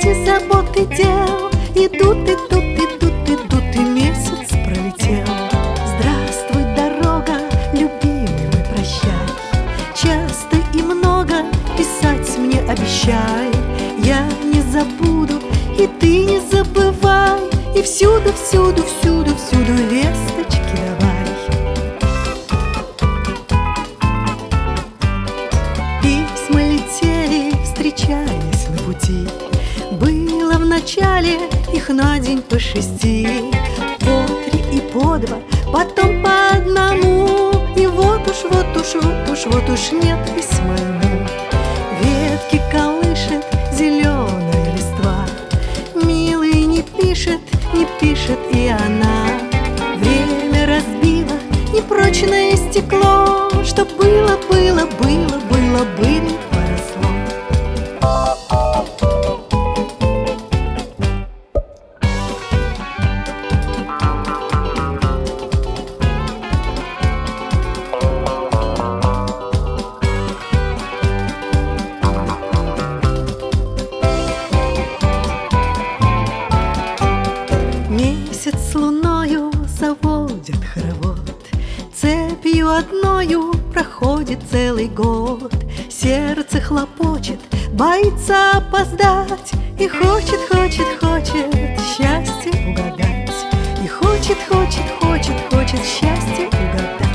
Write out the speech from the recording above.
эти заботы дел идут, идут, идут, идут, и месяц пролетел. Здравствуй, дорога, любимый мой, прощай. Часто и много писать мне обещай. Я не забуду, и ты не забывай. И всюду, всюду, всюду, всюду весточки давай. Письма летели, встречаясь на пути. Было в начале их на день по 6, по 3 и по 2, потом по одному. И вот уж, вот уж, вот уж, вот уж нет письма ему. Ветки колышет зеленая листва. Милый не пишет, не пишет и она. Время разбило непрочное стекло, что было, было, было, было, было, поросло. Месяц с луною заводят хоровод, цепью одною проходит целый год. Сердце хлопочет, боится опоздать, и хочет, хочет, хочет счастье угадать. И хочет, хочет, хочет, хочет счастье угадать.